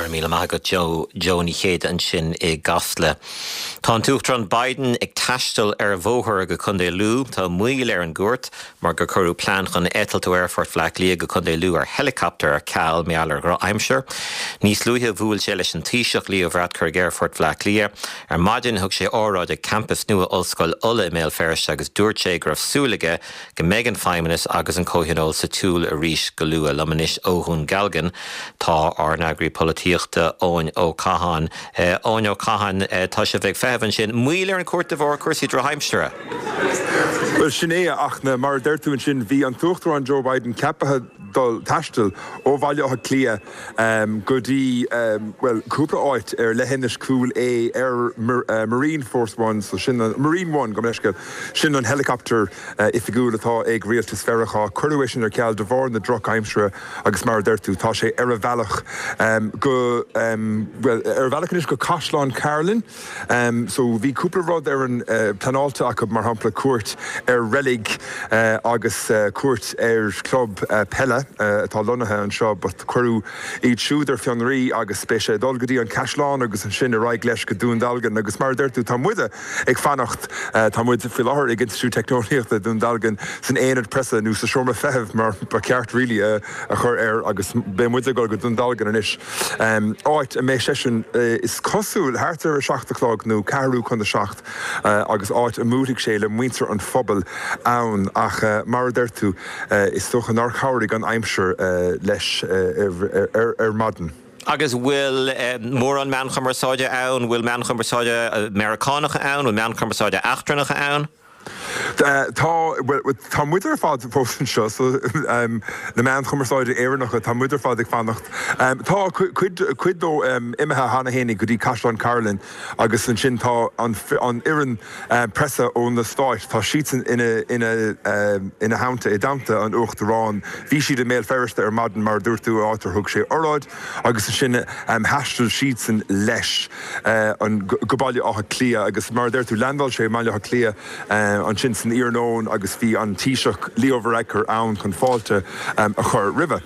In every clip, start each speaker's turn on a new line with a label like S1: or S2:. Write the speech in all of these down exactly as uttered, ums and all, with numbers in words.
S1: míle maith go Joe Joni chéad an sin i gasle. Tá an tuchtran Biden ag taistil ar a bhóthar go chundé lú, tá muil ar an gúirt, mar go curú plán chun etal to airfort flac lia go chundé lú ar helicopter ar cal meallar gra aimsir. Níos lúthe bhúil sé leis an tíiseach lí ó bhreat chur airfort flac lia, ar maidin thug sé óráid ag campus nua ollscoil Ulla Mail Ferris agus dúirt sé gur súlaige go mégan feiminis agus an cóhinol sa túl a ríis go lua lamanis óhún galgan tá ar nagri políochta Óin Ó Cahan. Óin Ó Cahan tá sé bheith fehann sin muil ar an cuairt de bhór cuasaí dro heimstere.
S2: Well, sinné ach na mar deirtún sin bhí an tuchttar an Joe Biden ceapathe dul taistil ó bhaile a clia um, go dtí um, well cúpla áit ar lehénis cúil é ar mar, uh, Marine Force One so sin an Marine One go meisce sin an helicopter uh, ifigúil atá ag rialtas ferracha chuirú sin ar ceall de bhór na droch aimsere agus mar deirtú tá sé ar a bhealach um, go um, well ar bhealach go Caisleán Carolyn um, so bhí cúpla rád ar an uh, planálta acu mar hampla cuairt ar Relic uh, agus uh, cuairt ar club uh, Pella atá lonathe an seo, but chuirú iad siúdar fionraí agus spéise dul go dtí an Caisleán agus an sin a raig leis go dún dalgan agus mar deirtú tá muide ag fannacht tá muide fi láthir ag institú technoliaachta dún dalgan san éad presa nó sa seomra feheh mar ba ceart rilí a chur ar agus bé muide go go dún dalgan an is. Áit a mé sesin is cosúil háartar a seachtalách nó carú chun a seacht agus áit a múigh sé le muintear an phobal ann ach mar deirtú is soch an archabhraigh an aimsir uh, leis uh, ar, ar madan.
S1: Agus bhfuil uh, mór an mean chumarsáide ann, bhfuil mean chumarsáide Americánacha ann, bhfuil mean chumarsáide achtranacha ann?
S2: Tá tá muidir fád fósan seo na mean chumarsáide éannacha tá muidir fád ag fannacht. Tá cuid dó imethe hána hénig go dtí Caisleán Carolyn agus an sin tá an ian presa ón na stáit tá sítan ina haanta i damta an uachtarrán bhí siad a méil ferriste ar madan mar dúirtú átar thug sé orláid agus an sin heistil sítan leis an gobáile átha clia agus mar deirtú landbáil sé maiile átha clia an sin san íarnón agus bhí an tíiseach líomhreicear ann chun fáilte um, a chur rive.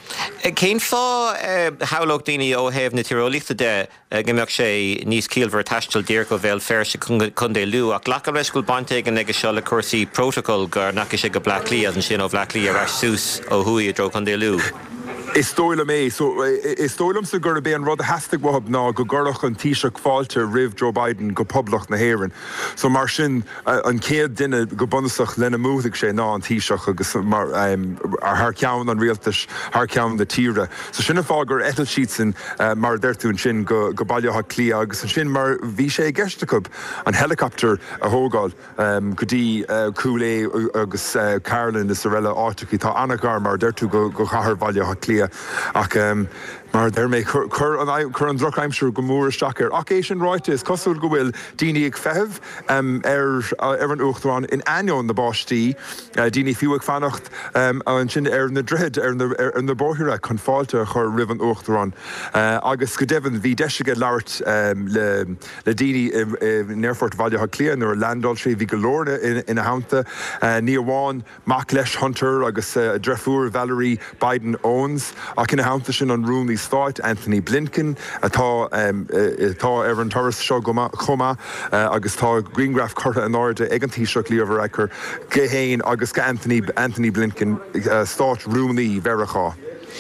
S1: Cén fá hálóg daoine ó thaobh na tíreolaíochta de gimbeadh sé níos ciallmhar taistil dír go bhfuil ferse chun dé lú ach lecha leis go bainte an ag seo le cuasaí protocol gur naci sé go blaclí an sin ó blaclí ar sús ó thuí a dro chun dé lú.
S2: Is tóile mé, so is tóilm sa gur bé an rud a heastig wahab ná go gurlach an tíiseach fáilte rih Joe Biden go poblach na héireann. So mar sin an céad duine go bunasach lena múigh sé ná an tíiseach agus mar um, ar th ceann an rialtas th ceann de tíre. So sinna fá gur etal siad sin uh, mar deirtún sin go, go bailthe clí agus an sin mar bhí sé geisteach an helicopter a thógáil um, go dtí uh, Coolé agus uh, Carolyn is réile áiticí tá anagar mar deirtú go, go chahar bailthe clí ach um, mar der mé chur an chur an droch aimsir go mór isteach ar ach é sin ráite is cosúil go bhfuil daoine ag feheh um, ar, ar an uachtarrán in aineoin na báistí uh, daoine fiú ag fannacht um, an sin ar na dreid ar na, ar na bóthire chun fáilte chur rih an uachtarrán uh, agus go deimhin bhí deisige leabhart um, le, le daoine in Airfort Valle Clean ar landál sé bhí go lorna in, in a haanta uh, ní amháin Mac leis Hunter agus uh, Drefúr Valerie Biden owns ach in a haanta sin an rúm Stáit Anthony Blinken atá um, tá ar an toras seo chuma uh, agus tá Greengraf corta an áirde ag an tíiseach líomhreicear gehéin agus go Anthony Anthony Blinken uh, Stáit rúmnaí verachá.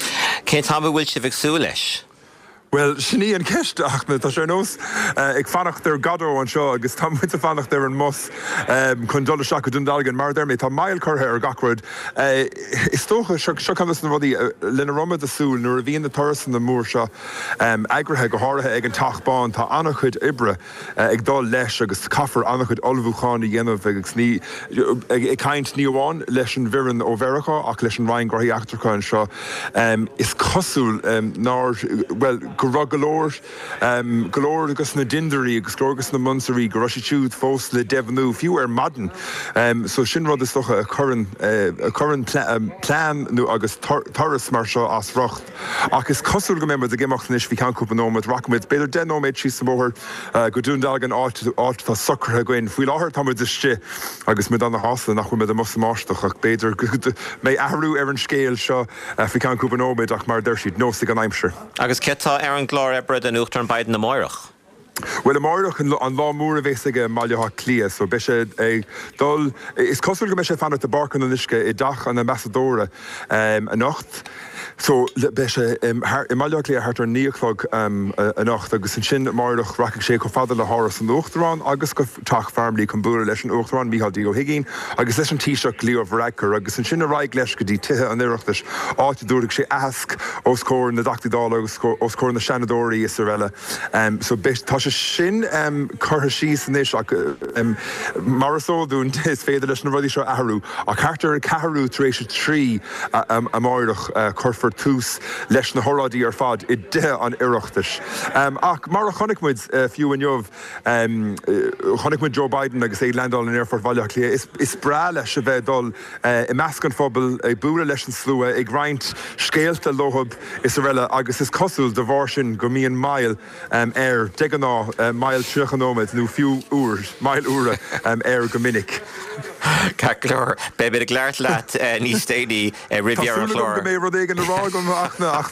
S1: Cén tá bhfuil si bheith sú leis?
S2: Well, sinní an ceiste achna tá sé nós ag fannacht ar gadó an seo agus tá muid a fannacht ar an mos chun dul seach go dundalgan mar dermé tá mail chutha ar gacrod. Is tócha seo chunas na rudí lena roma a súil nuair a bhíon na toras na mór seo agrathe go háirithe ag an tachbáin tá annach chud ibre ag dá leis agus caafar annach chud olbhúcháin i dhéanamh agus ní ag caint ní amháin leis an bhireann ó Mheiriceá ach leis an Ryan graí achtarcha an seo is cosúil ná well go rag golóir um, golóir agus na dindarí agus glógus na munsarí go raisi siúd fós le devanú fiú ar madan um, so sin rud is socha a churan uh, a churan pla, um, plán nó agus toras mar seo as rocht ach is cosúil go member de gimachtanis bhí canúpa nóid racmid beidir den nóméid sí sa móthir uh, go dún dalgan áit áit tá socrtha goin faoi láthir tá muid iste agus mid an na hasla nach chuid a mus máisteach ach beidir mé ahrú ar an scéal seo uh, bhí canúpa nóid ach mar deir siad nósta an aimsir.
S1: Agus cetá Aaron Glór Ebre den Uachtar Biden na Moirach?
S2: Well a marach an lá mór a bhéige maileá clia, so be sé ag dul is cosúil go me sé fanna a barcan an isce i dach an na Macedóra um, a nacht. So be sé um, i maileá clia hart ar níochlog um, a, a nacht agus an sin marach raca sé go fada le háras an Uachtarán agus go tach farmlí chun búra leis an Uachtarán Mícheál Dío Higgin agus leis an tíiseach Leo Varadkar agus an sin a raig leis go dtí tithe an iireachtas áit dúraigh sé asc os cór na dachtadála agus os cór na Shanadóí is eile. Um, so be tá sé sin um, chutha síos san is ach um, marasódún is féidir leis na rudí seo ahrú a chartar a cahrú taréis trí a, um, a máireach uh, churfar tús leis na horadí ar fad i de an iireachtas. Um, ach mar a chonigmuid uh, fiú an jobh um, uh, chonigmuid Joe Biden agus é Landal an Airfort Bhaile lia is, is bra leis a bheith dul uh, i meascan phobal ag búra leis an slua ag roinnt scéalta lóthab is a réile agus is cosúil de bhar sin go mííon mail um, air de an ná uh, mail tríochanóid nó fiú úr mail úra um, air go minic.
S1: Caclór, be bit a gglaart leat uh, níos déine uh, Riviera Chlór.
S2: Tásúla go mé rud éigen na rá go achna ach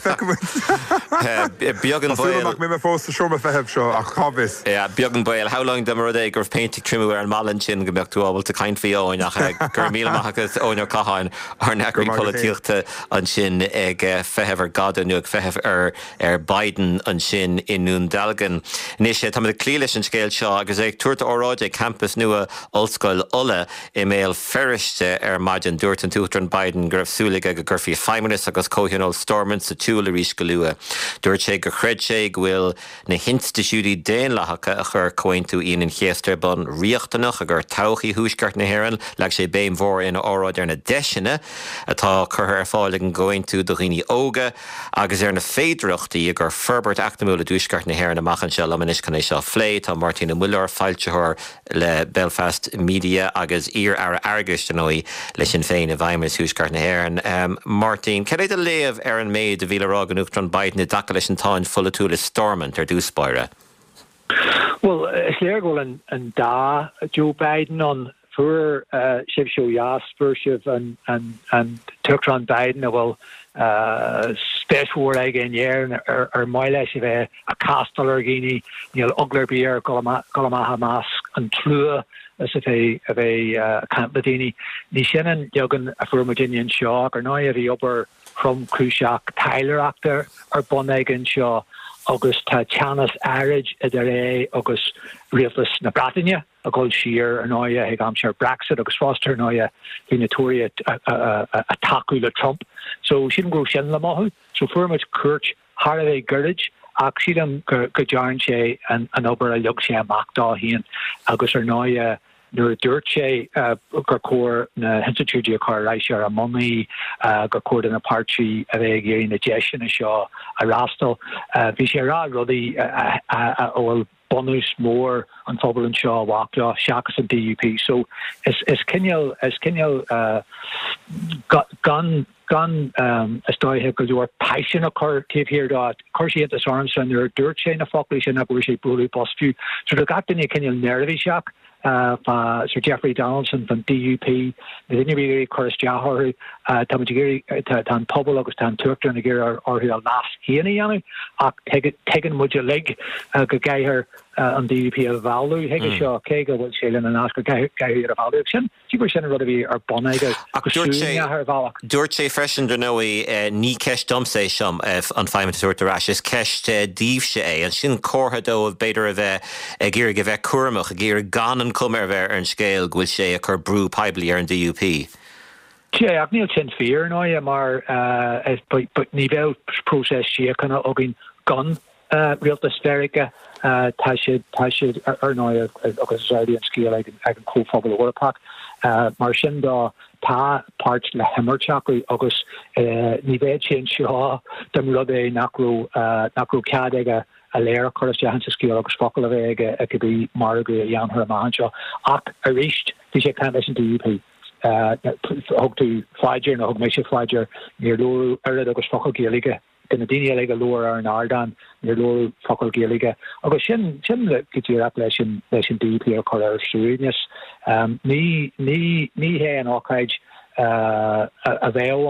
S2: feicimid.
S1: Beagán Boyle.
S2: Tásúla mé me fós a seomra feheb seo ach chabhis.
S1: Yeah, Beagán Boyle, how long dem rud éig gur painting trimú ar an malin sin go beag tú ábhil te caint fí óin ach gur míle machchas óin ar caháin ar necrí políochta an sin ag feheb ar gada nu ag feheb ar ar Biden an sin inún dalgan. Nis sé tá de clí leis an scéil seo agus ag tuairta óráid ag campus nua Ollscoil Ulla i méil ferrichte ar maidin dúirt an Uachtar Biden gur bhsúlaigh ag gur fí feiminis agus cóhiúnol Stormont sa túla rís go lua. Dúirt sé gur chreid sé bhfuil na hinsta siúdaí déan lechacha a chur cointú íon chéastar ban riachtanach a gur tauchaí húsgart na hhéireann leag sé béim mhór ina óráid ar na deisina atá chutha ar fáil an gointú do rií óga agus ar na féidireachtaí a gur ferbert achtamúla dúsgart na hhéireann amachchan se lemanis can é seo phlé tá Martina Muller fáiltethir le Belfast Media agus ír ar agus den óí leis sin féin a bhaimiris húsgart na hhéireann. Um, Martin, ce é a léamh ar an méid a bhíle rá an Uachtar Biden i daca leis an táin fulla túla Stormont ar dúspáire?
S3: Well, is léir go an, an dá Joe Biden on fuair uh, sibh seo Jasper sibh an, an, an Uachtar Biden a bhfuil uh, spéisiúir ag an éir ar, ar maile si bheith a castal ar gíní níl uglar bí ar golamá Hamas an tlua as a bheith a bheith campladíní. Ní sinan deagan a fuairmidinian seo ar ná a bhí obair from Cruiseach Tyler actor ar Bonnegan seo agus tá Chanas Arage a ré agus rialtas na Bratainine a gáil siar an áia ag amsear Brexit agus Foster an áia línatóí a taú le Trump. So sin go sin le maithú, so fuairmid cuairt har a bheith gurrid ach siadam go dearann sé an obair a leog sé amach dá híon agus ar náia nuair dúirt sé gur cóir na Institute a chuir éis ar a mumí gur cóir in na pártí a bheith géirí na deisina seo a rastal. Bhí sé rá rudaí óil bonús mór an phobal an seo bhaacla seachas an D U P. So is is cinneal is cinneal uh, gan gan um, is dóithe go dúir paisin a chur tíobhhir dá chuir sé as Armstrong nuair dúirt sé na foclaí sin a bhfuair sé brúlaí bosfiú. So do gatainine cinneal nervhí seach uh, fa Sir Jeffrey Donaldson from D U P na duine bhí churis deathirí tá géirí tá pobl agus tá tuachtar na ggéir orthu a las chéana dhéanamh ach tegan muide lig go gaiithir an D U P a bhálú heige seo cé go bhfuil sé lena nás go gaiithir a bhálú sin tígur sin rud a bhí ar bonnaige agus súna ar bhálach.
S1: Dúirt sé freisin do nóí ní ceist domsa seom an feimimeúirtarráis is ceist díobhse é an sin cótha dó a beidir a bheith ag ggéir go bheith cuairmach a ggéir gan an cumar bheith ar an scéal ghfuil sé a chur brú peblií ar an D U P.
S3: Tie, ag níl sin fear nóia mar ní bheith próses si chuna agin gan rialtas Verica tá siad tá siad ar nóia agus ráidí an scéal ag an cóphobal Orpach mar sin dá tá páirt le himmarteach agus ní bheith sin seo dom rud é nachrú nachrú cead aige a léir chuir dehan sa scéal agus focail a bheith aige a go bhí mar go dhéanthar amach seo ach a ríist bhí sé cean leis an D U P. Hog tú Pfizer na hog mé sé Pfizer níor lóú airad agus focail géalaige gona daine le go leir ar an ardan níor lóú focail géalaige agus sin sin le go dtíar leis sin leis an D U P ar chuir ar súíneas ní ní ní hé an ácaid a bheithán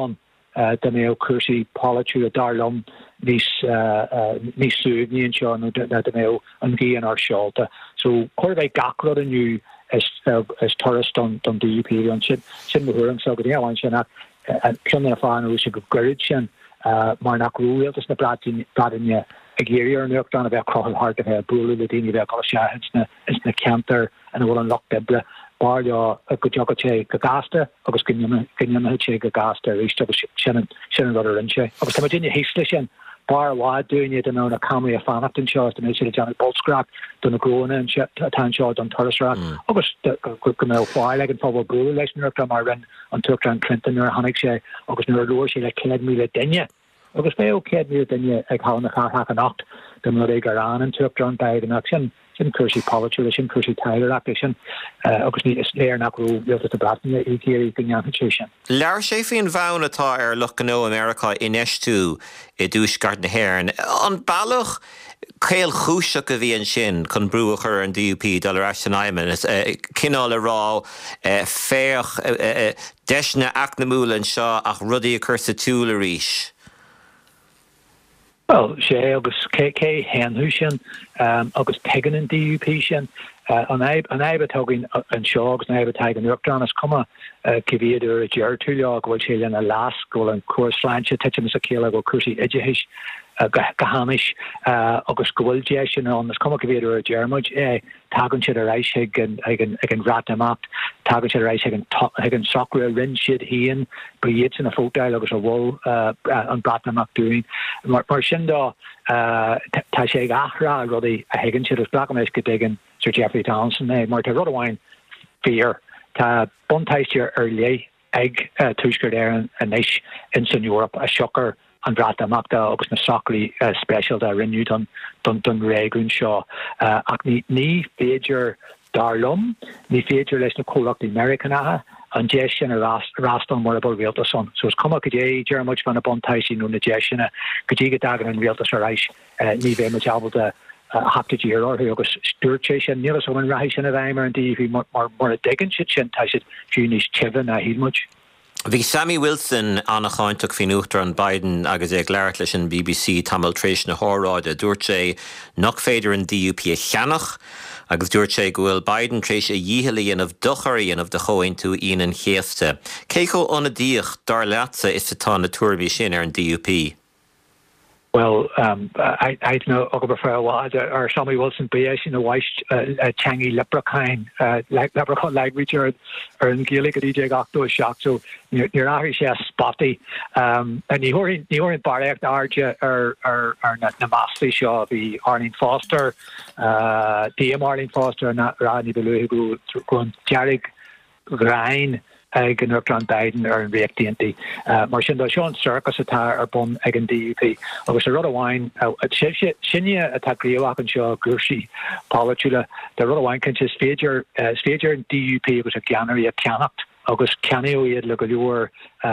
S3: da mé cursi polyú a darlum nís ní suúb ní seo no da mé an gé an ar seolta. So chuir gacrod aniu is is tourist on on D U P an sin sin mohuring so go an sin cin a fan se go gorid sin mar nach roúil is na bradin bradinne a géir an nucht an a bheith crochel hart a brúle le déine bheith go se is na canter an bhfuil an loch debre bar a go jog sé go gasta agus gnne sé go gasta éiste sin sin ru inse. agus tá dinne héisle sin bar wá doine den an a camí a fanachtain seo mé sé Johnny Boltscrap don na grone an tan seo don Torresra agus go mé fáil an fá brú leis nucht mar rin an tu an Clinton ar hannig sé agus nu loir sé le cé míle daine. agus fé cé mí daine ag há na cha an nacht den nu ag an an tu an beid an sin sin cursi polyú sin cursi Tyler sin agus ní is léir nach rú a bratinne i géirí gonneanú sin.
S1: Leir sé faoin bhain atá ar Lucanó America inéisú i dúsgart na hhéirn. An bailach céal chúiseach go bhíon sin chun brúach ar an D U P dal ar an aimmen cinál a rá féach deisna ach na múlan seo ach rudaí a chusa túla ríis.
S3: Well, sé agus cé henú sin agus tegan an D U P sin an aibe tugin an seogus na aibe tegan nuachtarán as cuma civéidir a deir túleá gohfuil sé lena las gohfuil an cuaslánse teim a céile go cuasí idihéis gahamis agus gohfuil dé sin an as cuma civéidir a dearmuid é tagann siad a reis ag an ratamacht tagann siad a reis ag an sacra rin siad híon briad sin a fótáil agus a bhil an ratamacht dúin mar sin dá tá sé gahra rudaí a higann siad as blachaméis go dgan Sir Geoffrey Townsend é mar tá rud amháin fear tá buntáiste ar lé ag túisgur ar an éis in san Europa a seochar an bratamachta agus na sacraí special a rinneú don don réún seo ach ní féidir darlum ní féidir leis na cólacht Americanathe an dé sin a rastal mar a bol réaltas son. So is cuma go dé dearmuid fan a buntáisi nó na dé sinna go dtí go dagan an réaltas a reis ní bhéh mu abal de haptadíir orthu agus stúirté sin nílas an raéis sin a bhaimmar an dí mar mar a degan si sin tá si fiú níos tihan a hímuid.
S1: Bhí Sammy Wilson annach cháintach fin uachtar an Biden agus ag leart leis an B B C tamil tréis na háráide dúirt sé nach féidir an D U P a cheannach agus dúirt sé go bhfuil Biden tréis a dhíhalaíon of docharíon of de choin tú íon chéasta. Cé go óna díoch dar leatsa is atá na tuairbí sin ar an D U P?
S3: Well, um, I, I don't know, or Sammy Wilson, but yes, you know, why Changi leprechaun, like leprechaun, like Richard, or in Gaelic, a D J Gocto is shocked. So you're actually a spotty, um, and you were in you were in Barrack, Arja, or or or Namasti Shaw, the Arlene Foster, uh, D M Arlene Foster, and Rodney Belu, who going Jarek Grain. Ag an Nuachtarán Biden ar an réachtaíontí. Mar sin dá Sean Circus atá ar bun ag an D U P. agus a rud amháin sinne atá gríomhach an seo gúrsaí polyúla de rud amháin cin is féidir féidir an D U P agus a ceannarí a ceannacht agus ceannaíú iad le go leor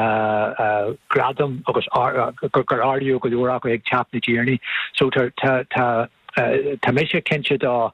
S3: gradam agus gur ardú go leor acu ag teap na díirní. So tá tá mé sé cinse dá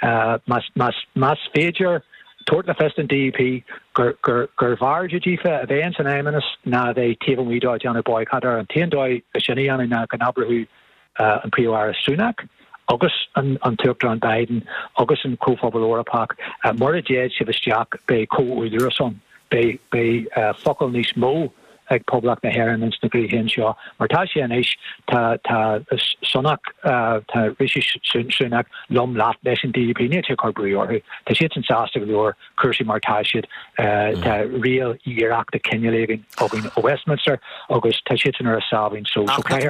S3: mas féidir Tort na fest an D U P gur gur gur bharja dífa a bhéan san éimenas na bheith taobh mídá deanna boycottar an tíondóid a sinnaíanna na gan abrathú an príomhhar Sunak agus an an Tuachtarán Biden agus an cóphobal Orapach mar a déad si bhisteach be cóúidir son be be focail níos mó ag poblach na hhéireann na gríhén seo. Mar tá sé anéis tá tá Sunak tá Rishi Sunak lom láat leis an D U P ní te chu orthu. Tá siad an sásta go leor cursaí mar tá siad tá rial iarach de Kenyalégan ógin ó Westminster agus tá siad an ar a sábhain so so caiir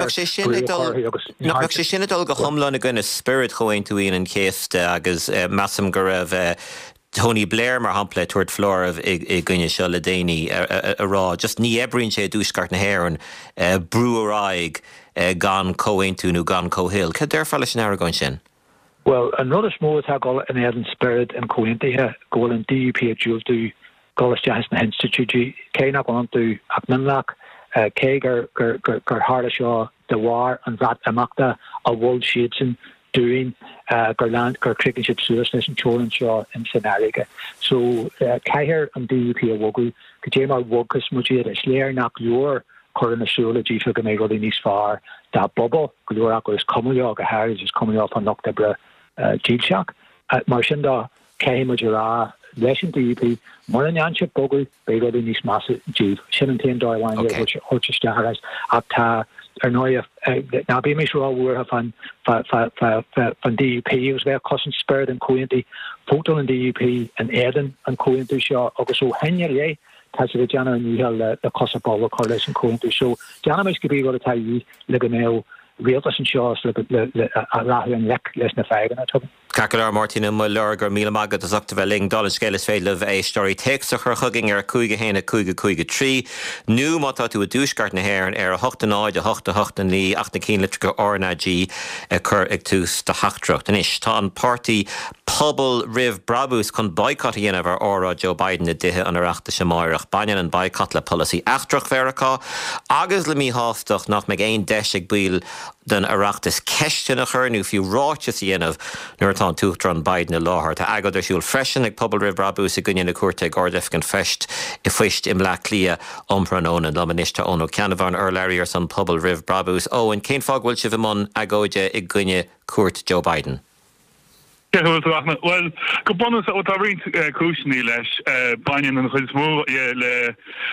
S1: nach sé sinna dul go thomlan a gine spirit choin tú íon an chéiste agus massam go raibh Tony Blair mar hampla tuairt florah i gcuine seo le déine a rá just ní ebríonn sé dúsgart na hhéireann brúaráig gan cóhaintúnú gan cóhill. Cé deir fáile sin airgáin sin?
S3: Well, an rud is mó atá gáil in éan spirit an cóhaintaithe gáil an D U P a dúiltú gálas deas na Institute cé nach an tú ach minlach cé gur gur gur hála seo de bhhar an bhrat amachta a bhil siad sin doing uh, gur land gur cricket ship suas leis an cholan seo in Sanariga. So caiir an D U P a wogu go dé mar wogus muid is léir nach leor current astrology for me really nice far that bubble glura is coming off a Harris is coming off on October Jeep Shock at Marshinda came with your lesson D P more than Yanchip Bogle they really nice massive Jeep seventeen dollar
S1: Okay.
S3: which which is Harris up to er nooit now be me sure we van van van van D U P was weer kosten spared en koeien foto en D U P en Eden en koeien dus ja ook zo henjer jij has the Jana and you have the Kosovo coalition koeien dus zo Jana mis gebied wat hij je liggen nou realtas en shows le le rahu en lek les na vijgen natuurlijk
S1: Cacalar Martina Mullerger Mila Magad is up to Velling Dollar Scale is fail of a story takes her hugging her kuiga hena kuiga kuiga tree new mata to a douchegard na hair and air a hocht na de hocht hocht and the achtan keen litrica orna g a cur ictus the hachtrocht and ish tan party Pobble Riv Brabus con boycott in of our ora Joe Biden the dihe on arachta shamarach banyan and boycott la policy achtroch verica agus le mi haftoch nach meg ein deshig bil den arachtas question of her nu few roches in of Nurtan Tuchtron Biden a law to agod der shul freshen ag Pobble Riv Brabus a gunyan a curte gordef gan fest i fisht im la clia umpranon and lomanishta ono canavan or Larry or son Pobble Riv Brabus oh and Kane Fog will shivamon agoja i gunye court Joe Biden.
S4: Well, go bonus wat a rint crucially leis Biden and chud smó le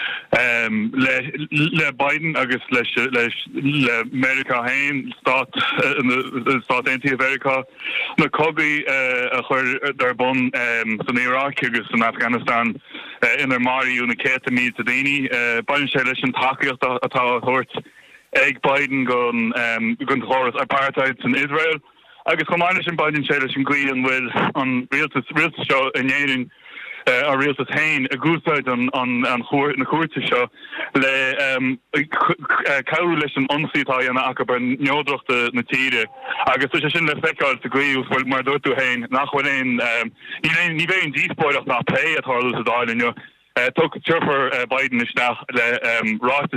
S4: um le le Biden agus leis leis le America hain start in the start anti-America na cogi a chur dar bon um san Iraq agus in Afghanistan in their mari una ketami tadini Biden sé leis an takeíocht atá hort ag Biden gon um gon chorus apartheid in Israel. Agus commanders in Biden said in Glean will on realtas realtas show in Yaden uh, or realtas hain a good side on on on court in the court show le um coalition on sita and akabar nyodrocht the natire agus so sin le fekal to agree with what mar do to hain nach when um ni ni vein d spoil of not pay at Harlow to dial in your Uh, tok churfer uh, Biden is nach le um, Ross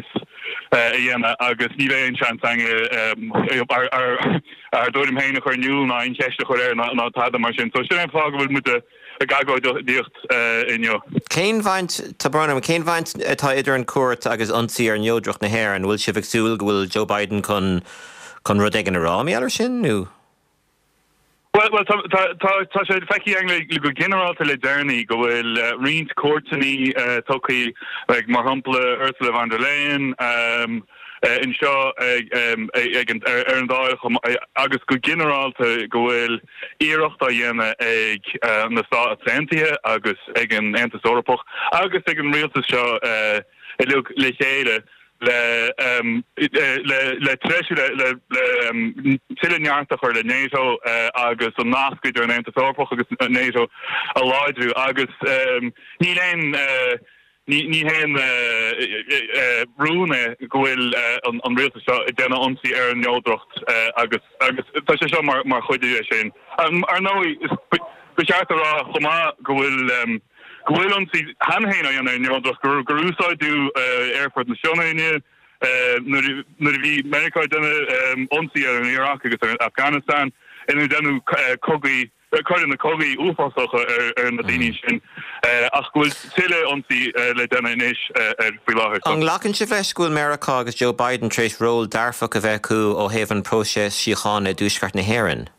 S4: uh, agus ni ein chance um, ar ar ar dorim heine chu nu na ein chechte chu er na na ta mar so sin fag wil moet a gago dicht uh, in jo.
S1: Kein vaint tabrana Kein vaint tá idir an court agus ansi ar nyodroch na hair an will si sul will Joe Biden con con rodegen a rami ar sin nu.
S4: Well, well, tá sé feici le go general le déirní go bhfuil rint cuairtaí tucaí ag mar hampla Ursula von der Leyen um, uh, in seo ag ar an dáil agus go generalta go bhfuil iireachta dhéana ag uh, na Stát Atlantaithe agus ag an Antas Eorpach agus ag an rialtas seo uh, le chéile le um le le treasure le le um silneartach or le NATO uh, agus on nascu der an Eorpach agus NATO a láidú agus um ní len uh, ní ní hen uh, uh, rúne gohfuil uh, an an réalta seo déna onsaí ar an neodrocht uh, agus agus tá sé seo mar mar chuidú sin um, ar nó besearta rá chomá gohfuil um Gwil on si hanhéin an an neodroch gurúsá dú airport na Seonaine nu vi America denne onsi ar an Iraq agus ar Afghanistan en nu dennu cogi kar in na cogi úfásocha ar na daine sin ach gwil tiile onsi le denne inis ar fi láthir.
S1: An lachan si bheith scoil America agus Joe Biden trééis ról darfach a bheithú ó héhann próses síochána dúsgart na hhéireann.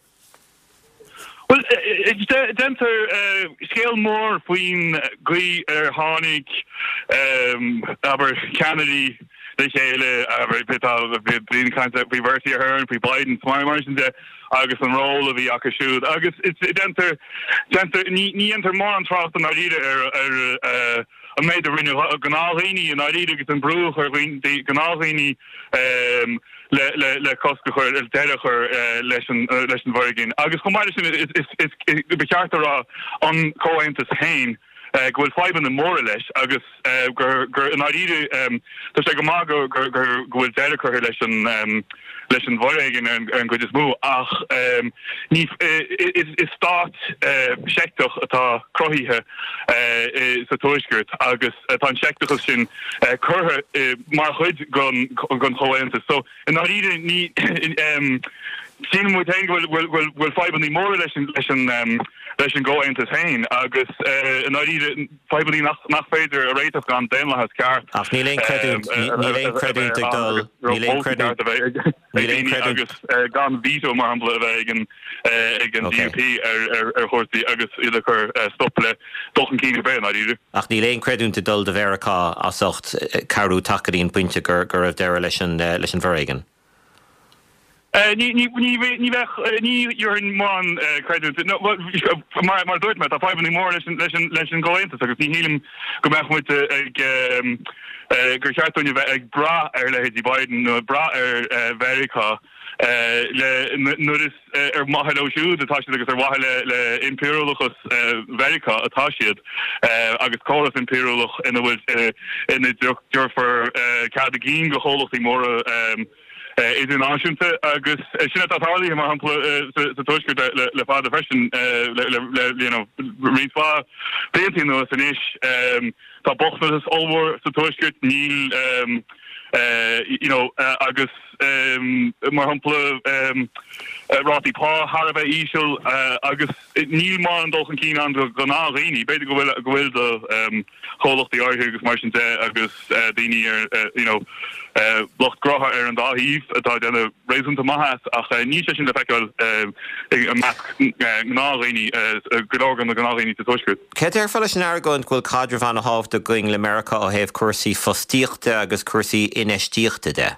S4: Well, it's denter uh, scale more between Gui er Hanig, um, aber Kennedy, the Shale, aber bit of the concept we versi her and we Biden, my margin the August and roll of the Akashu. August it's denter denter ni ni enter more on trust than I did er er a made the renew Ganalini and I did get in brew or the Ganalini um le le le koskocher el deriger lesson lesson vorgin agus combination is is is bekarter on cointus hain uh go five in the more less agus uh gur gur an idea um to say go gur gur go deriger lesson um lesson vorgin and and go just move ach um ni is is start uh sektoch ata krohihe uh so toiskert agus atan sektoch sin kur mar chud gon gon cointus so and I need um sin moet heen wil wil wil wil five on the more lesson lesson um lesson go into hain agus uh and I need five on the nach nach fader a rate of gone then has car
S1: ach ní lein credit ní lein credit to dul ní lein credit ní lein credit
S4: agus gan veto mar humble again again D P er er horse agus either cur stople dochen keen ben I do
S1: ach ní lein credit to dul de Verica asocht carú takadín puinte gur gur der leis leis veregen
S4: Uh, ni ni ni ni weg ni you're in man credit no maar maar doet met dat five any more lesson lesson lesson go into so ni helm go back met ik um uh gerchat on je bra er le die Biden bra er Verica uh le no is er mahalo shoe de tash like er wahale le imperialus Verica atashid uh agus call imperial in the was in the dur for uh cadagin go whole thing more um Uh, is in aansynte agus sin dat harlie maar hample se toske le vader fashion you know refa painting no finish um dat bocht is alwoor se toske niel um uh you know uh, agus um maar hample um uh, Rati Pa harbe isel uh, agus niel man doch een kien aan de gana rini beter go wil go wil de um choch die argus mar agus uh, die er uh, you know uh locht groha er an da hief dat den reason te mahas ach nie sin de fekel uh mat gna rini gedorgan de gna rini te toskut
S1: Ke er fall naar go gwil cadre van a half de going America o hef cursi fostichte agus cursi inestichte de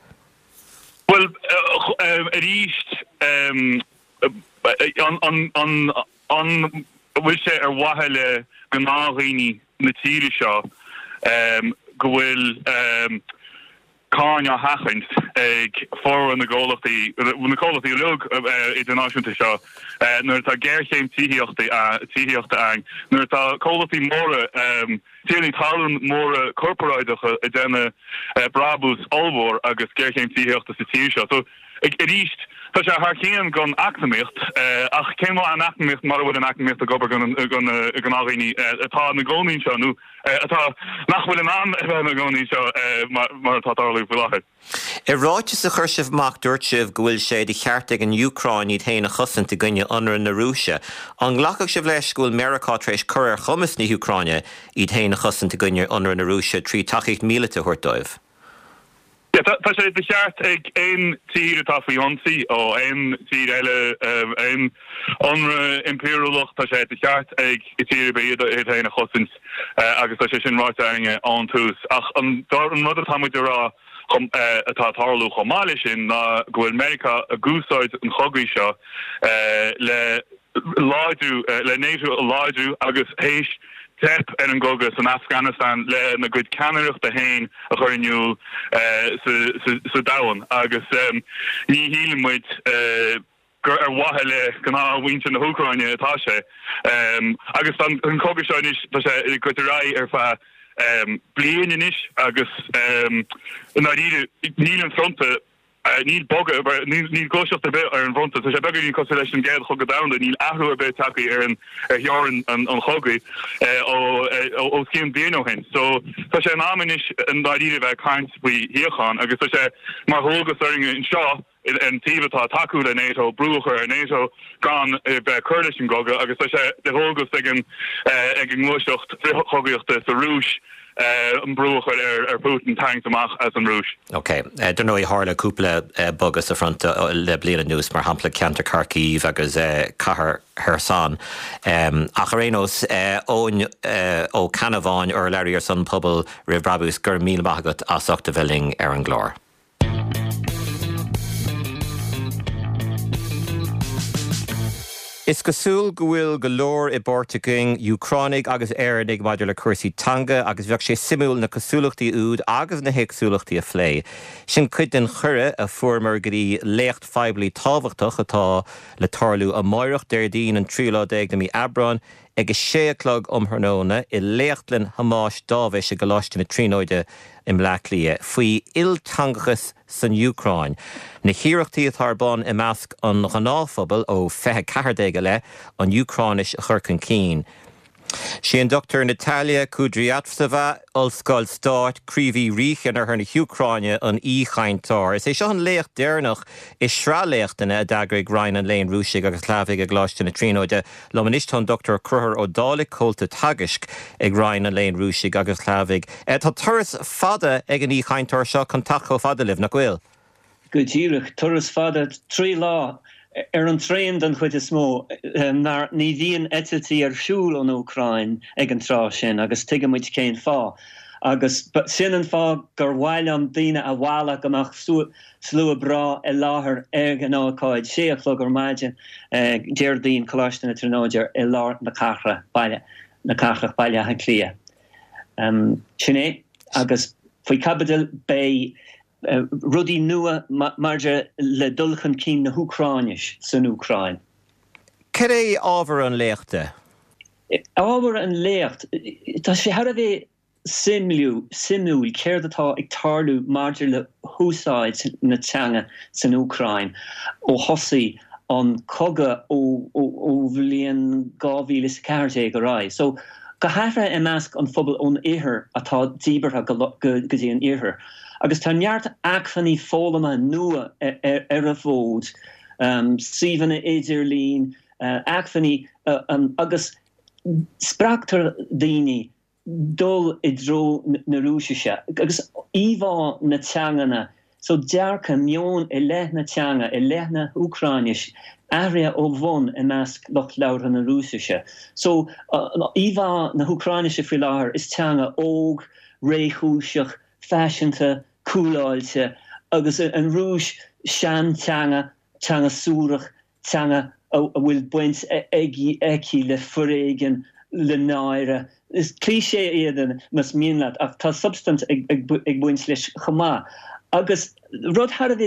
S4: well uh, uh, east um on on on on wil sé er wahele gna rini natile seo um gwil um Kanya hachend ag for an the goal of the when the call of the lug international show nur ta gerchéim tihiocht tihiocht ang nur ta call of the more um tiling talun more corporate denne brabus alvor agus gerchéim tihiocht the city show so ik richt dat ja haar geen gon actemicht ach ken wel aan actemicht maar wat een actemicht de gober gon gon gon already het had een goal niet zo nu het had nach wel een aan een goal niet zo maar maar het had al veel lachen
S1: I ráite sa chuirsibh mac dúirtibh go bhfuil sé de cheartag an Ucrain iad héana chusan te gunne anar na Rúise. An ghlacadh sibh leis go bhfuil America tréis chuir chumas na Ucraine iad héana chusan te gunne anar na Rúise trí tachaíocht míle te thuirdóibh.
S4: Ja, dat is de chart ik een tier het af Jansi of een tier hele een andere imperial lucht dat is de chart ik tier bij het hele godsdienst agus dat is in writing on toes ach en daar een wat het moet er om het had harlo gemalisch in na go America a goose uit een hoggisha le laju le neju laju agus heish Tep en een gogus in Afghanistan le na good Canada de heen a chu nu se dawan agus ní híle moet gur er wahele gana winch in de Ukraine tá sé agus an cogus is dat sé goterai er fa blian is agus na ní an fronte Níl boge níl gocht be ar an front se be constellation ge go down níl aú be take ar an jaren an chogi ó ski déno hen so tá sé namen is an daide bheith kaint bui hierchan agus sé mar hogus in seo en títá taú a NATO brucher a NATO gan be Kurdish goga agus sé de hogus gin gin glocht chogiocht sa rúch an broch er er Putin tanks amach as an rouge.
S1: Okay, uh, don't know I harla couple uh, bugus a front uh, le blian news mar hampla Cantor Kharkiv agus uh, Kahar Hersan. Um, Acharenos uh, on uh, o Canavan or Larry or Sun Pubble Riv Brabus gur mil magat as ochta villing er an glor. Is gosúil go bhfuil go leor I bportaiging Ucránig agus éannig maidir le cuasaítanga agus bheadh sé simúil na cosúlachtaí úd agus na héicsúlachtaí a phlé. Sin cuid den chure a fuair gurí lécht feiblaí tábhachtach atá le tarlú a maireach déirdín an tríú déag na mí Abran agus séaclog umthróna I léchtlen Hamáis dábheith se go láiste na tríóide im leaclia faoi iltangachas san Ucráin. Na hiireachtaí atá ban I measc an ghanáphobal ó fethe cehardéige le an Ucránis a churcan cín. Sin Doctor Natalia Kudryavtseva Ulscoil Stát Críomhí Ríchan ar na Ucráine an íchaintar. Is é seo an léocht déarnach is sráléachtainna a dagraigh Ryan an léon rúisig agus lámhaigh a gláiste na tríóide lomanistán Doctor Cruther ó Dálaigh Colta Tagisc ag Ryan an léon rúisig agus lámhaigh. Tá turas fada ag an íchaintar seo chun tacho fada libh nach bhfuil.
S5: Go díreach turas fada trí lá ar an tréin den chuid is mó nar ní bhíon etiltí ar siúl an Ucrain ag an trá sin agus tuige muid céin fá. Agus sin an fá gur bhhail an daoine a bhhailach amach slua brá i láthair ag an ácáid séachlog ar maidin déirdaín choláiste na tróidir i lár na cachra baile na cachrach baile a clia. Sin é agus faoi cabadil bé Uh, rudí nua marja le dulchan cín na Ucráinis san Ucrain.
S1: Cad é ábhar an léachta?
S5: Ábhar an léacht, tá sé har a bheith simliú, simúil, céir atá ag tarlú marja le húsáid na teanga san Ucrain ó hosaí an coga ó bhliaon gámhíle cárté go rá. So, go haithre i measc an phobal ón éair atá díbartha go dtí an éair. Agus tá neart acfanní fólama nua ar a bhód, síhanna idirlín, acfanní agus sprachtar daoine dul i dro na rúisiise, agus íbhá na teangana, so dearcha mion i leth na teanga, i leth na Ucráinis, area ó bhon i measc loch leabhar na rúisiise. So íbhá na Ucráinische faoi láthair is teanga óg, réithúiseach, fashionta, cúláilte, agus an rúis sean teanga, teanga súrach, teanga a bhfuil buint eici le foréigen, le náire. Is cliché éidir mas míonlaat, ach tá substant ag buint leis chomá. Agus rud har a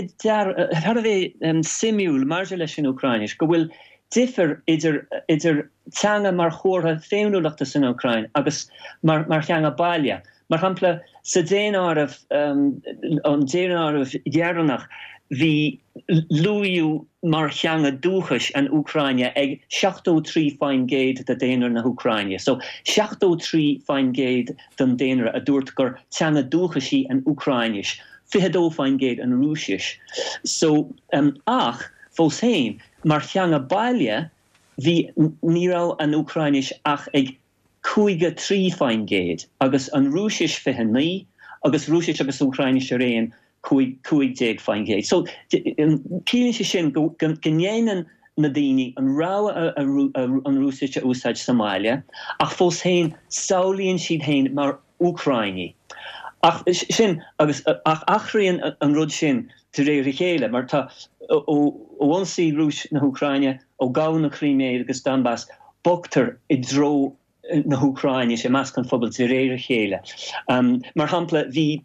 S5: bheith simúil marja leis in Ucráinis, go bhfuil differ idir teanga mar chóirtha féinúlachta san Ucrain, agus mar teanga baile. Mar hampla, sa déanárah, an déanárah dhearannach, hí luú mar teanga dúchas an Ucraine ag seachtó trí fáin géad de déanaar na Ucraine. So, seachtó trí fáin géad den déanaar a dúirt gur teanga dúchasí an Ucrainis, fihedó fáin géad an Rúsis. So, um, ach, fós héin, mar teanga baile, hí nírá an Ucrainis ach ag cúige trí fáin géad, agus an Rúsis fiche ní, agus Rúsis agus Ucrainis a réon cúig déag fáin géad. So, cílinn sé sin gnéanaan na daoine an rá an Rúsis a úsáid Somália, ach fós héin saolíonn siad héin mar Ucraini. Ach sin, agus ach achraíonn an rud sin de réir chéile, mar tá ó bhionsaí Rúis na Ucraine, ó gabhadh na Crímeá agus Donbass, bogtar i dro na Ucraine sé measc an phobal de réir chéile. Um, mar hampla hí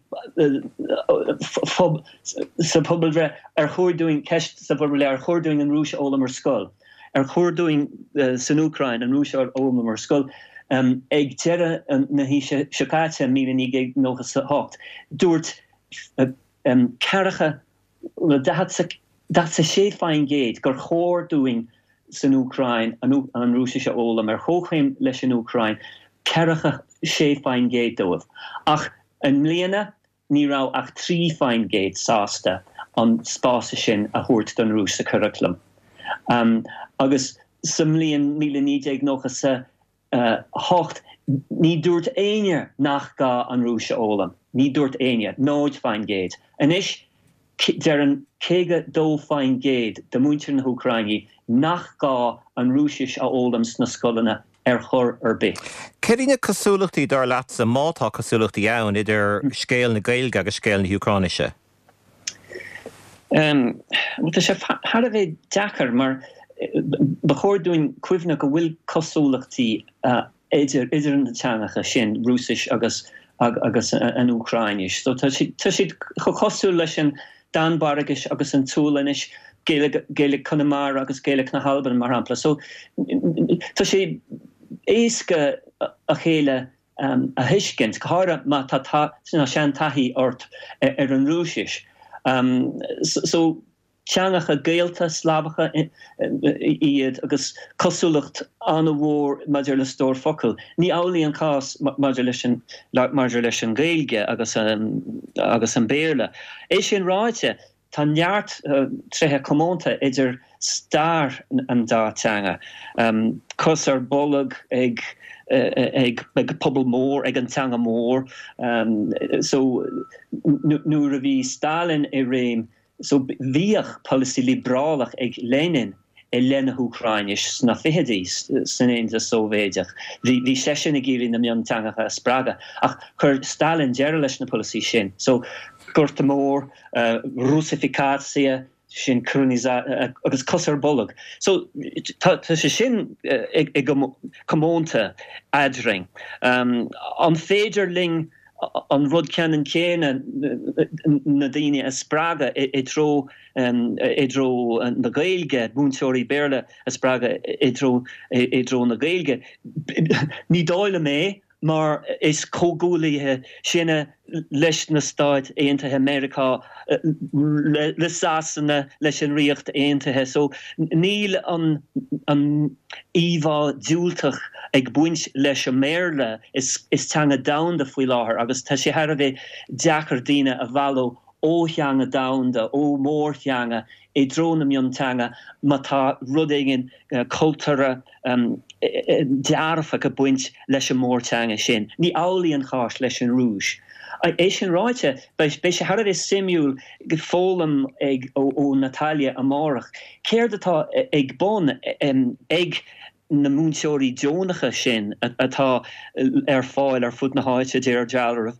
S5: sa phobal bhre ar chóirúing ceist sa phobal ar chóirúing an Rúis óla mar scoil. Ar chóirúing san Ucrain an Rúis óla mar scoil, um, ag deire na hí sekáte mí nígéag nóchas sa hocht. Dúirt um, caracha dat sa sé fáin géad gur chóirúing san Ucrain an Rúisise óla mar chóchéim leis an Ucrain ceracha sé fáin géad dóibh. Ach an mbliana ní rá ach trí fáin géad sásta an spása sin a thuirt don Rúis sa curriculum. Um, agus sa mblion míle nídéag nóchas sa uh, hocht ní dúirt aine nach ga an Rúise ólam. Ní dúirt aine, nóid fáin géad. An is der an céige dó fáin géad de muintir na Ucraini nach gá an Rúsis a ólams na scolanna ar chur ar bith.
S1: Ceirine cosúlachtaí dar leat sa mátá cosúlachtaí ann idir scéal na Gaeilge agus scéal na Ucráinise?
S5: Um, Tá sé har a bheith deachar, mar ba chóirúin cuimhne go bhfuil cosúlachtaí uh, idir idir na teangacha sin Rúsis agus agus an Ucráinis. So tá siad cho cosú leis an danbaragis agus an túlanis Gaelic Connemara agus Gaelic na Halban mar hampla. So tá sé éasca a chéile um, a hiiscint, cára má tá sinna sean taí ort ar an Rúsis. Um, so, so teangacha géalta slábacha iad agus cosúlacht an bhór maidir le stór focail. Ní álaíonn cás maidir leis an gaeilge agus agus an béarla. É sin ráite tá neart trethe comórta idir star an dá teanga. Um, cos ar bollag ag ag ag pobl mór ag an teanga mór. Um, so nuair a bhí Stalin i réim, so bhíoch policy liberálach ag Lenin i lenne Úcraínis sna fihedís san éon a Sovéideach. Bhí sé sin ag géirí na mion teangacha Spraga. Ach chur Stalin dearad leis na policy sin. So gurta mór, uh, Russificatia, sin croniza agus cosar bollag. So tá sé sin ag comórta adring. Um, an féidir ling an rud ceann céine na daoine a Spraga i dro i dro na Gaeilge, búnseoirí béarla a Spraga i dro i dro na Gaeilge. Ní dáile mé, mar is cógúlaithe sinne leis na Stáid Aontaithe America le, le sásanna leis an riocht Aontaithe. So níl an an íomhá dúilteach ag buint leis an méarla is is teanga damhanda faoi láthair, agus tá sé thar a bheith deachar daoine a bhalló ó theanga damhanda, ó mór theanga i dro na mion teanga, má tá rud éigin uh, cultúra um, dearfa go buint leis an mór teanga sin. Ní álaíonn cháis leis an rúis. É sin ráite, bei sé har is simúl go fólam ag ó Natalia Amárach. Céir atá ag bon um, ag na múnseoirí Jónacha sin atá ar fáil ar fut na háite déar dealar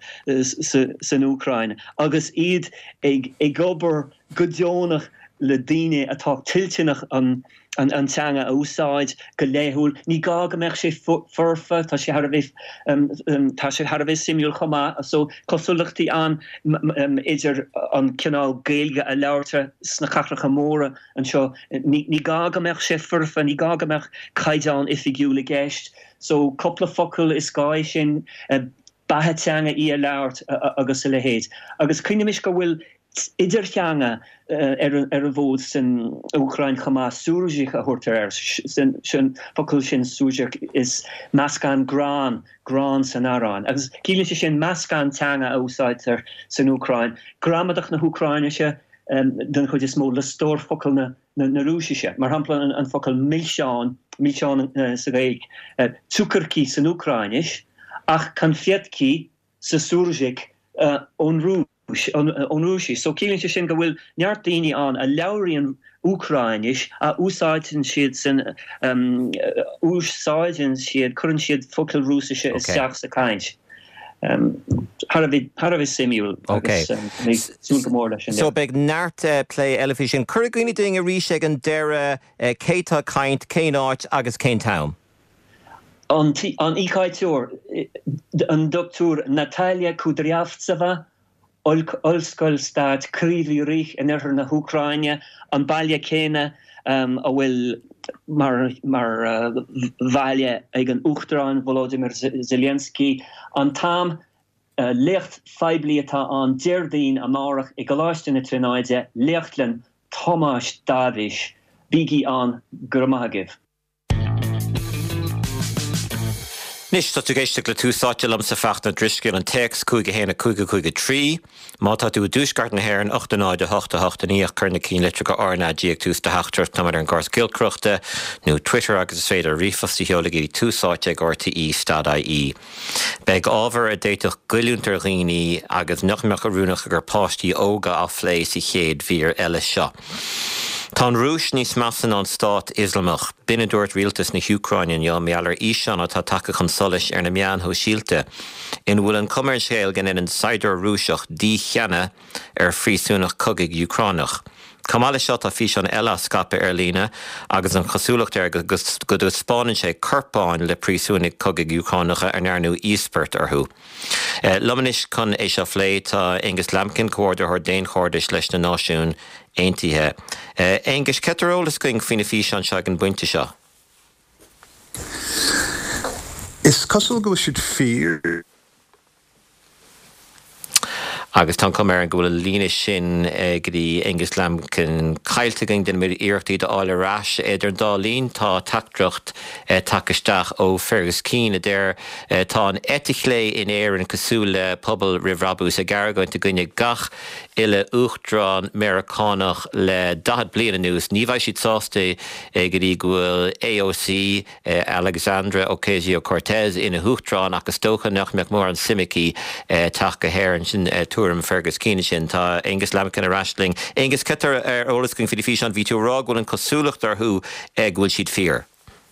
S5: san Úcraine. Agus iad ag ag obair go Jónach le daoine atá tiltinach an an an teanga úsáid go léthúil. Ní gá go meach sé furfa, tá sé har a bheith um, um, tá sé har a bheith simúil chomá, so cosúlachtaí an um, idir an cinál Gaeilge a leabharta sna cachracha móra an seo. Ní, ní gá go meach sé furfa, ní gá go meach caiideán ifigiúla gceist. So coppla focail is gáis sin uh, bathe teanga í a leabhart uh, agus a le héad. Agus cuinemis go bhfuil idir teanga uh, ar, ar a bhód san Úcraín chomá súrúisich a thuirtar sin sin focail sin súrúisich is meascán grán, grán san Arán. Agus cílann sé sin meascán teanga a úsáidtar san Úcraín. Gramadach na Úcraíneise um, den chuid is mó le stór focail na, na, na Rúisiise. Mar hampla an, an focail milseán, milseán uh, sa Gaeilg, uh, Cukarki san Úcraínis, ach confietki sa súrúisich uh, ón Rúis. Onúisi. So cílann sé sin go bhfuil neart daoine an a leabhraíonn Úcraínis a úsáidin siad san um, úsáidin siad churann siad focail Rúisiise is seach sa caint. Um, har a bheith simúil agus súl go mór leis sin.
S1: So beag neart uh, play elevision. Cur gcuine doing a rís ag an deire uh, cétá caint, cén áit agus cén town?
S5: An ícáitiúr, an doctúr Natalia Kudryavtseva, Olscoil stad Kryvyi Rih in er na Úcraine, an bailile céine um, a bhfuil mar, mar uh, bhaile ag an Uachtarán Volodymyr Zelensky, an tam uh, lecht feibli atá an Deirdaoin Amárach i goláiste na Trínáide, lechtlen Tomás Dávis, bígi an Gurmagiv.
S1: Nis tá tú géiste le túsáitil am sa fecht na driscil an text cúige héna cúige cúige trí, má tá tú dúsgart na héir an ochtanáide hochta hochta níoch churna cín litre go orna díag tús de heachtar na mar an gás gilcrochta, nó Twitter agus is féidir rifastí heolalaí túsáite ag R T E stad I E. Beg ábhar a déiteach goilúntar rií agus nachmeach a rúnach gur páistí óga a phléis i chéad vír eile seo. Tá rúis níos measan an Stát Islamach, bine dúirt rialtas na Ucrainian jo meallar íseanna tá take chun solis ar na meán ho sílte. In bhfuil an cumar scéal gan in an saidir rúiseach dí cheanna ar phríosúnach cogaigh Ucránach. Camála seo tá fís an eile scape ar lína agus an chosúlacht ar go dú spáinn sé curpáin le príosúnig cogaigh Ucránacha ar nearnú íspert arthú. Uh, Lomanis chun é seo phlé tá Angus Lampkin cóirdir ar déon chóirdis leis na náisiún Aontaithe. Uh, Angus, cetarolalas going faoina fís an seag an buinte seo?
S6: Is cosúil go siad fear?
S1: Agus tá cum ar an ghfuil líne sin gurí Angus Lamkin cailteing den mé iirechttaí de áil arás idir an dálín tá tacdrocht takeisteach ó Fergus Keane déir tá an etichlé in éan cosúla pobl rihrabús a gargaint a gunne gach ile uachtrán Americanach le dahad bliana nús. Ní bhaid siad sásta gurí ghfuil A O C Alexandra Ocasio-Cortez ina uachtrán agus tócha nach meach mór an simicí take go héir sin túm Fergus Keane sin tá Angus Lamkin a rastling. Angus cetar ar ólascing fi fi an ví tú rá ghfuil an cosúlacht ar thu ag bhfuil siad fear.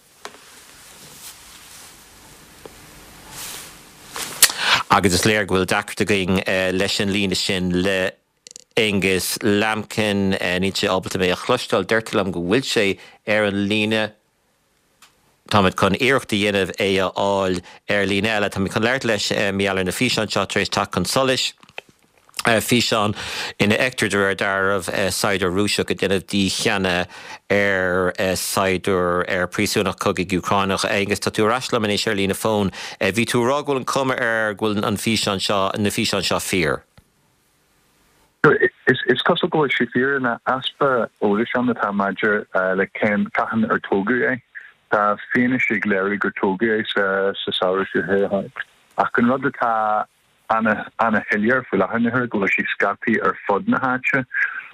S1: Agus is léir ghfuil dacrta going leis an líne sin le Angus Lamkin ní sé ábalta mé a chlustal deirtil am go bhfuil sé ar an líne Táid chun iireachta dhéanamh é a áil ar líne eile, tá chun leir leis meallar na físeán seo tar éis take an solis. Físeán ina ectardúir darmh saidir rúiseach a déanamh dí cheana ar saidir ar príosúnach cogaigh Ucránach agus tá tú raslam in é sé lína fón. Bhí tú rá ghfuil an cuma ar ghfuil an físeán seo na físeán seo fear.
S6: Is is cos go si fear na aspa óris an tá maidir le cén cahan ar tógu é. Tá féine sé léir gur tógu é sa saoir sé hé. Ach gon rud atá Anna Anna Hillier for her go she scapi or fod na hatcha.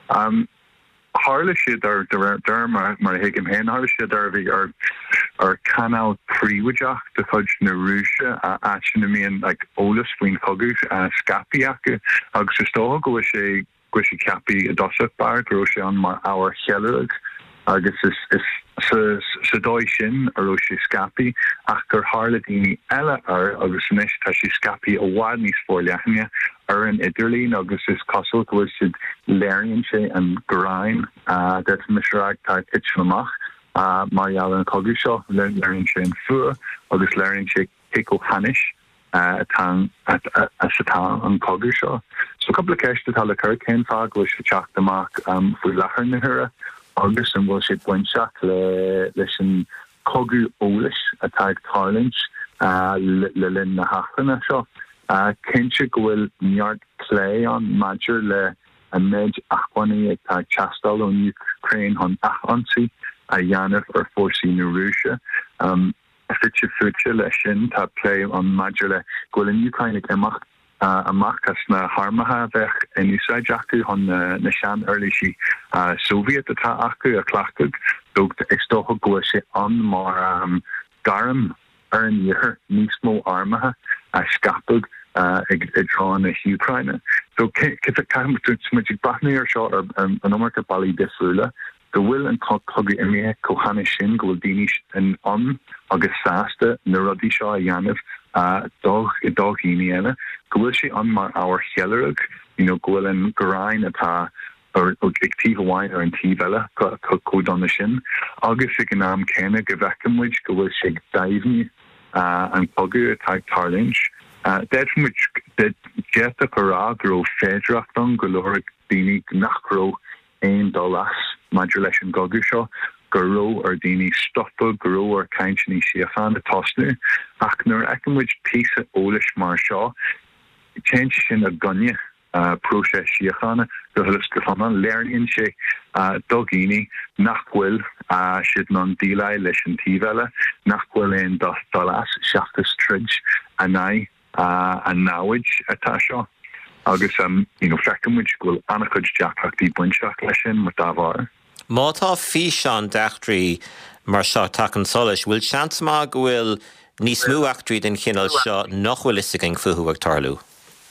S6: Um Harle shid or derma mar higim hen har shid dervi or or canal prewajach the fudge na rusha achinami and like Olas ween cogus uh scapi aku agus sto go she go she capi dosa bar grosha on mar our hellerug agus is is sa sa dói sin ar ó sé scapi ach gur harladíní eile ar agus níos tá sé scapi a bhád níos fórleachne ar an idirlín agus is cosol go siad léironn sé an goráin uh, dat misreacht tá kitchen amach uh, marial an cogu seo léironn sé an fua agus léironn sé pico hanis uh, atá at a satá an cogu seo. So couple of ceiste tá le cur cén fá go sé teach amach um, fú lechar na hura agus an bhfuil sé buinteach le leis an cogu ólis atá ag tarlint uh, le, le linn na hachana seo. Uh, Kense go bhfuil neart clé an maidir le a méid achhaní ag tá teastal ón Ukraine hon achansaí a dhéanamh ar fórsaí na Rúise. Um, Fitse fuite lei sin tá clé an maidir le go bhfuil in Ukraine ag amach Uh, amach as na harmaha bheith in úsáid acu hon uh, na sean early si uh, Soviet atá acu a clachug dog ag stocha go sé an mar um, garam ar an dhear níos mó armaha a scapug uh, ag drán na Ukraine. So kit a caiim smuidig bachnaí ar seo ar an nómarcha bailí defriúla go bhfuil an cogu imíthe cohanna sin go bhfuil daoine an an agus sásta na rudí seo a dhéanamh Uh, dog i dog ini ena go bhfuil sé an mar our hellerug you know go bhfuil an goráin atá or ag tí hawain ar an tí vela có don na sin agus ag an am céna go bhecamid go bhfuil sé daimhní uh, an cogu atá tarlint uh, deadmuid de jeta gorá gro féidirachtan go leir daoine nachró ein dolas maidir leis an gogu seo guro or dini stoppa guro or kaintni siafan the tosnu achner ekenwich piece of Olish Marshaw change in a gunye uh process siafana the Stefana learning she uh dogini nachwil uh shid non delay lesson tivela nachwil in das dolas shaftus tridge anai uh and nowage atasha agus um you know frekenwich will anakud jackakti bunchak lesson with davar.
S1: Má tá físeán deachtraí mar seo takean solis, bhfuil seans má go bhfuil níos mú achtraí den chinál seo nach bhfuil is ag futhú ag tarlú.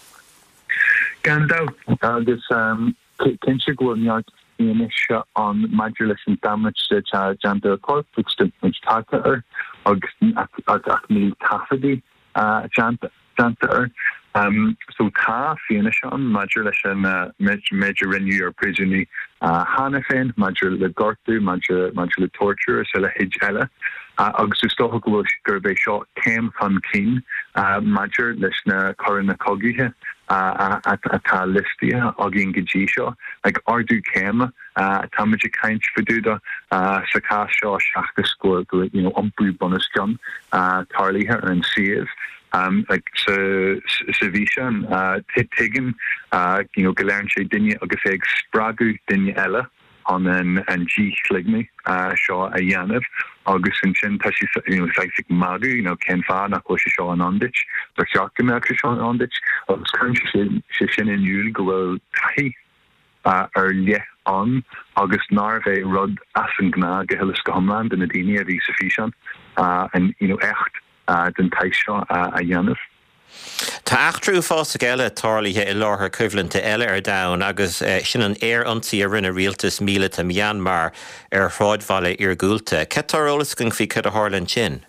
S6: Gan dá agus cinse go bhfuil neart íonis seo an maidir leis an damage de janta corpus de take ar agus ach mí tafadí janta ar. Um, so tá fianna sean maidir leis an uh, major renew or prisonny uh, hána féin maidir le gortú maidir maidir le torture se le hid eile uh, agus is stocha go gur bheith seo céim fan cín uh, maidir leis na choran na cogithe uh, atá listia a gin godí seo ag ardú céim uh, tá maidir caint fadúda uh, sa cá seo seachtas go you know, ombrú bonus gun uh, tarlíthe ar an siamh um, like sa sa vision uh, tigan uh, you know galernt sé dinne agus ag spragu dinne ella on an an G ligni uh, Shaw a Yanov August and Chin Tashi you know like Magu you know Ken Fa na ko Shaw an Ondich but Shakim actually Shaw an Ondich August conscious shin in Yul go tahi uh or yeah on August Narve Rod Asengna Gehillis Gomland in Adini of Isafishan uh and you know echt uh den Taisha uh, a Yanov
S1: Tá achtrú fása geile tárlaithe I láthair cuimhlinte eile ar domhan agus uh, sin an air antaí a rinne rialtas míle a Myanmar ar shráidbhaile ar gúilte. Ce tárólas gon fi cud a hálan sin?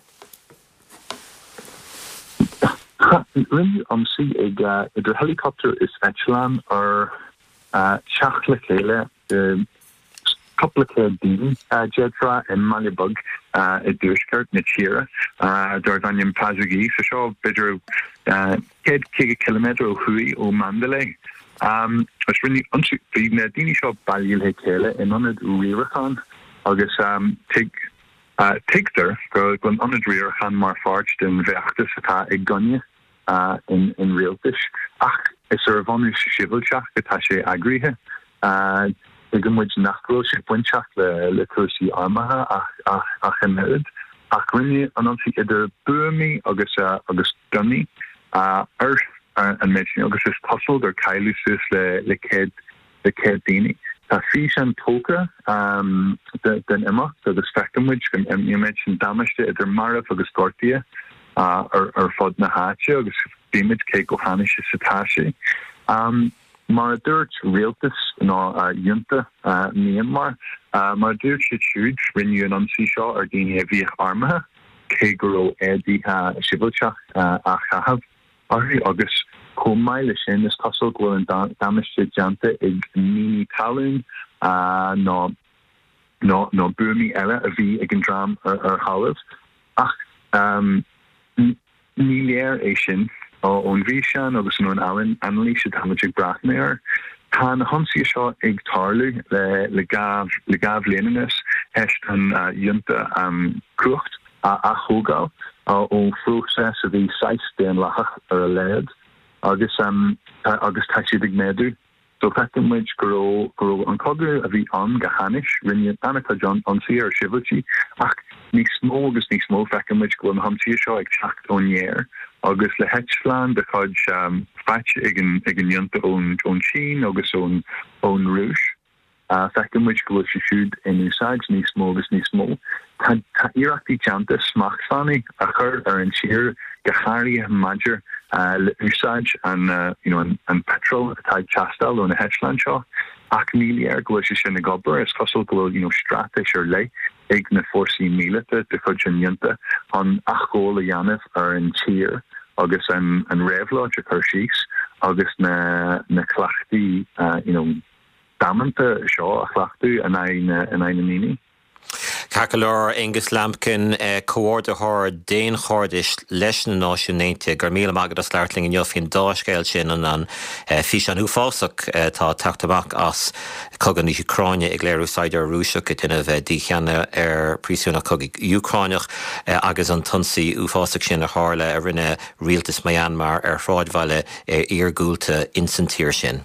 S6: Rinne amsaí ag uh, idir helicopter is Etchelan ar uh, seach le chéile uh, couple of din uh, jedra in Malibug uh, a Dushkert na Chira uh, Dardanian Pazagi so show bidru uh kid kiga kilometer o hui o Mandalay um it's really unsu na dini shop balil hekele in onad Rirachan agus um tig uh tigter go gon onad Rirachan mar farch den veachtas ata ag gunye uh in in realtish ach is er vonus shivelchach getache agrihe uh Igam which nachro she punchak le le kursi armaha ach ach ach enhed ach rinne anonsi idir buami agus uh, agus gunni uh earth uh, and mention agus is puzzled or kailusis le le ked the kedini ta fish and toka um the den emma so the spectrum which can um, you mentioned damaged idir mara agus tortia uh or or fod na hache agus image ke gohanish satashi um Maar dúirt realtas ná uh, Junta uh, Myanmar, uh, maar dúirt sé siúd rinne an ansí seo ar daine a bhíoch armathe, cé go raibh éadaithe sibilteach uh, a chahabh. Arthaí agus commáil sin is cosol go bhfuil an damiste deanta ag níní talún uh, nó nó nó buaimí eile a bhí ag an drám ar, ar halamh. Ach um, ní léir é sin o on Vishan agus no an Allen Annalise should have a brach mayor han hansi shot ig tarlu le le gav le gav leninus hest an uh, junta um krucht a a hogal uh, o process of the size den lach or a led agus um uh, agus taxi dig medu so fact which grow grow on cogu of the on gahanish rinne anaka john on see or shivachi ach ni small agus ni small fact which go on hansi shot ig chacht on year agus le Hetchland de chud um, fatch igen igen junta on on Sheen agus on on Rouge uh, fecin which go se siúd in úsáid ní smó agus ní smó tá iachtaí teanta smachsannaí a chur ar an tír gocharí major uh, le úsáid an uh, you know an, an petrol atá chastal on a Hetchland seo ach níl ar go se sin na gobar is cosol go you know strateis ar lei ag na fórsaí mílete de chud an junta an achgóla Yanif ar an tír agus an an révlá a chuirsís agus na na clachtaí uh, you know damanta seo a chhlachtú an ein an ein mini.
S1: Cacolor Angus Lampkin uh, coordinator Dane Chordish leis na náisiúnta gur míle magad as leirtling in jofin dáscéil sin an an uh, fís an úfásach uh, tá teachtamach as cogan ní Ucráine ag léir úsáidir rúiseach duine bheith dícheanna ar prísúna cog Ucráineach uh, agus an tunsaí úfásach sin a hála a rinne rialtas Myanmar ar shráidbhaile ar iargúlta insantíir sin.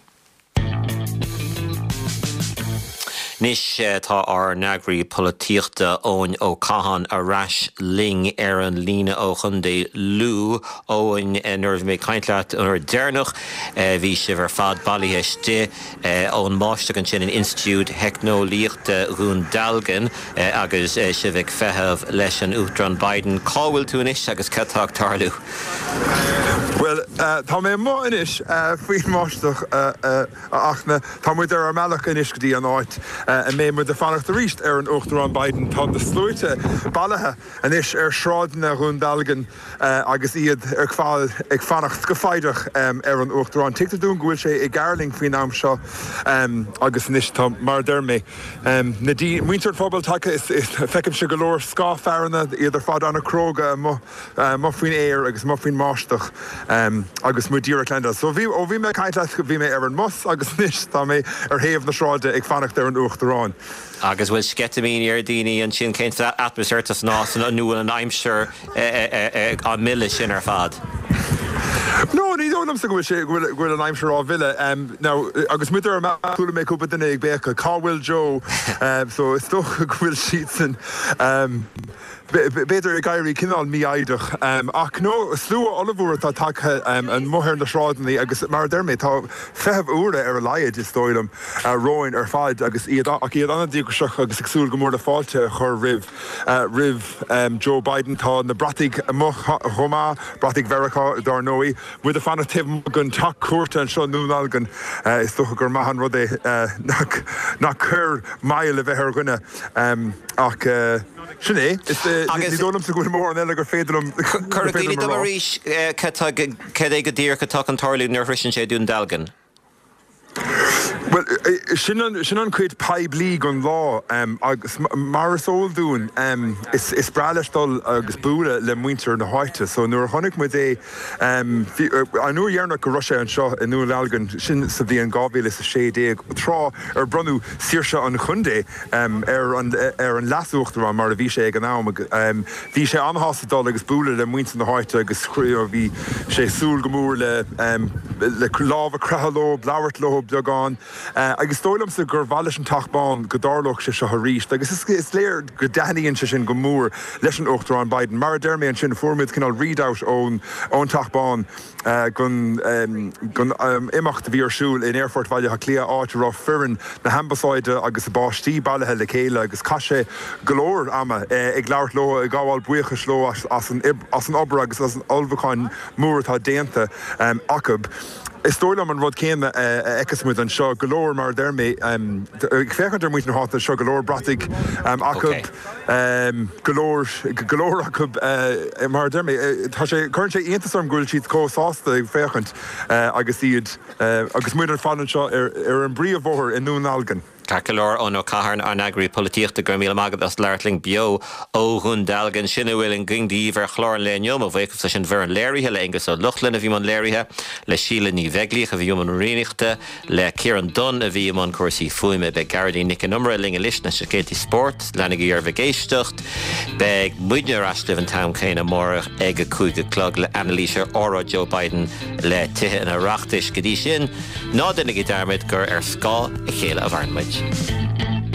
S1: Nis uh, tá ar neagraí políochta óin ó Cahan a rais ling ar an lína ó chundé lú óin nuair mé caintleat ar déirnach bhí si bhar fad bailíiste ón máiste an sin in Institute Heicnolíochta Rún Dalgan agus si bheith feitheamh leis an Uachtaráin Biden cábhfuil tú inis agus cetáach tarlú.
S2: Well, uh, tá mé má inis uh, faoin máisteach uh, uh, achna tá muid ar meach inis go dtí an áit uh, a mé mu de fannacht a ríist ar an Uachtaráin Biden tá de slúite bailithe inis ar sráidna Rún Dalgan uh, agus iad ar fáil ag fannacht go faideach um, ar an Uachtaráin. Tiachta dún go bhfuil sé i gcarling faoin am seo um, agus inis tá mar dermé. Um, na dí muintear fphobal take is, is feicim se go leor scá fearanna iad ar fad anna cróga mo uh, mo faoin éir agus mo faoin máisteach. Um, agus mu díra lenda. So bhí ó bhí mé caiintleat go bhí mé ar an mos agus níos tá mé ar thaobh na sráide ag fannacht ar an Uachtaráin.
S1: Agus bhfuil scetamíní ar daoine an sin céint atmosféirtas nás an nuail an aimseir a mille sin ar fad.
S2: No, ní dónam sa gohfuil sé gohfuil an aimimse rá bhile. Now, agus muidir má túla mé cúpa duna ag bécha Cáhfuil Joe, um, so is toch gohfuil siad san um, beidir ag gaiirí cinál mí aideach. Um, ach nó slú olahúir tá take um, an mthir na srádaní agus mar dermé tá feheh úra ar a laiad is dóilm uh, roin ar fáid agus iad ach iad anna díú seach agus agsúil go mór na fáilte chur rih uh, rih um, Joe Biden tá na bratig chomá bratig Verachá dar nóí with a fan of Tim gun tak cuarta an seo núnalgan uh, is tucha gur mahan rud é uh, nach chur maile bheith ar gine um, ach uh, sinné is ní dólam sa gúil mór an eile gur féidirm
S1: Cur bhíní do maríis ce é go dtír go tá an tarlú nar frisin sé dún dalgan.
S2: Well, sin an cuid paib lí an lá um, agus mar sóil dún um, is, is braleistal agus búla le muintear na háite, so nuair chonig mu é um, an nuair dhearnach go Russia an seo in nuair legan sin sa bhí an gábhéil is a sé déag trá ar brunú síirse an chundé um, ar an, ar an lasúachtar mar a bhí sé ag an ám um, bhí sé anhasadal agus búla le muinte na háite agus chríomh bhí sé súl go mór le, um, le lábh crehalób, leabhart beagán. Uh, agus tólam sa gur bhailes an tachbán go dárlach sé se ríist, agus is, is léir go daíonn se sin go mór leis an Uachtar an Biden. Mar dermé an sin formid cinál readout ón ón tachbán uh, gon, um, gon um, imacht bhí arsúil in Airfort bhaile ha clia áit rá firin na hambasáide agus a báistí bailthe le chéile agus caiise golóir ama uh, ag leabhart lo ag gábháil buíochas lo as, as, an, as an obair agus as an olbhacáin mór tá déanta um, acab. Is tólam an rud céime ecasmuid an seo golóir mar dermé féchantar muid na háta seo golóir bratig acab golóir golóir acab mar dermé tá sé chun sé iontasarm gúil siad cósásta ag féchant agus iad agus muid an fan seo ar an brí a bhór in nún algan.
S1: Carcalor on O'Caharn an agri politiach de Gurmila Magad as Lartling Bio ó hun dalgan sinna bhfuil an gingdí ver chlár le niom a bhhéh sa sin ver an léirithe le agus ó Luchlin a bhí man léirithe le síle ní bheglích a bhí man rénichte le Kieran Dunn a bhí man cuasaí fuime be Gardaí Nick numra linge list na Security Sport lenig ar bhgéistecht be muidne rasliv an tam céine mórach ag a cúige clog le Annalisa Ora Joe Biden le tithe in a rachtis godí sin ná dennig i darmid gur ar scá a chéile a bharnmuid.